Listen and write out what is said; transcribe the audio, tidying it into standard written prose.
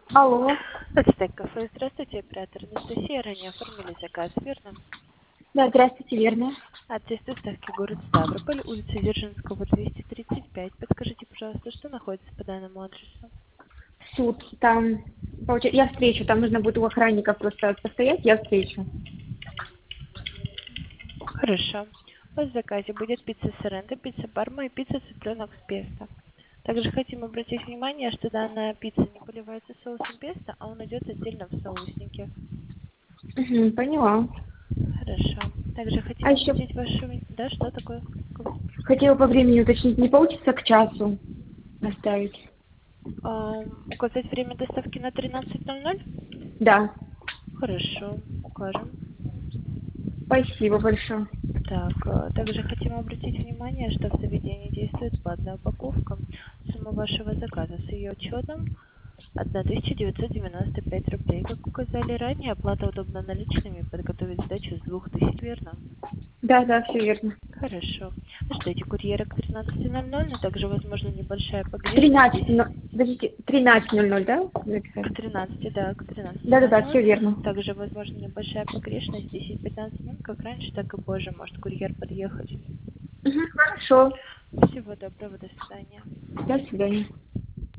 Алло. Подстек кафе. Здравствуйте, оператор Анастасия. Ранее оформили заказ, верно? Да, здравствуйте, верно. Адрес доставки город Ставрополь, улица Дзержинского, 235. Подскажите, пожалуйста, что находится по данному адресу? Суд. Там, получается, я встречу. Там нужно будет у охранника просто постоять, я встречу. Хорошо. У вас в заказе будет пицца Соренто, пицца Парма и пицца цыпленок с песто. Также хотим обратить внимание, что данная пицца не поливается соусом песто, а он идет отдельно в соуснике. Угу, поняла. Хорошо. Также А хотим еще обратить вашу... Да, что такое? хотела по времени уточнить, не получится к часу оставить? Указать время доставки на 13:00? Да. Хорошо, укажем. Спасибо большое. Так, также хотим обратить внимание, что в заведении действует платная упаковка. Сумма вашего заказа с ее учетом 1995 рублей. Как указали ранее, оплата удобна наличными, подготовить сдачу с 2000, верно? Да, да, все верно. Хорошо. Ждите курьера к 13:00, но также возможно небольшая К погрешность 13, здесь. подождите, 13:00, да? К Написали? 13, да, к Да-да-да, все 13:00. верно. Также возможно небольшая погрешность, 10-15 минут, как раньше, так и позже может курьер подъехать. Угу, хорошо. Всего доброго, до свидания. До свидания.